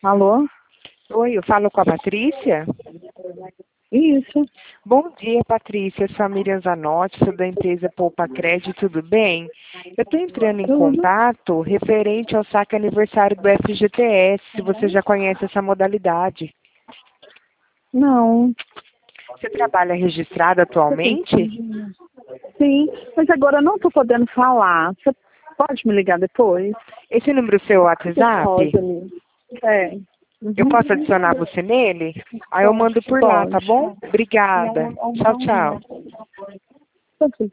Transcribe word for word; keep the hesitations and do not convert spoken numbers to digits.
Alô? Oi, eu falo com a Patrícia? Isso. Bom dia, Patrícia. Eu sou a Miriam Zanotti, sou da empresa Poupa Crédito, tudo bem? Eu estou entrando em Tudo. contato referente ao saque aniversário do F G T S, se você já conhece essa modalidade. Não. Você trabalha registrado atualmente? Sim, mas agora eu não estou podendo falar. Você pode me ligar depois? Esse número é o seu Você pode WhatsApp? ali. É. Eu Uhum. posso adicionar você nele? Aí eu mando por lá, tá Pode. bom? Obrigada. Tchau, tchau. Pode.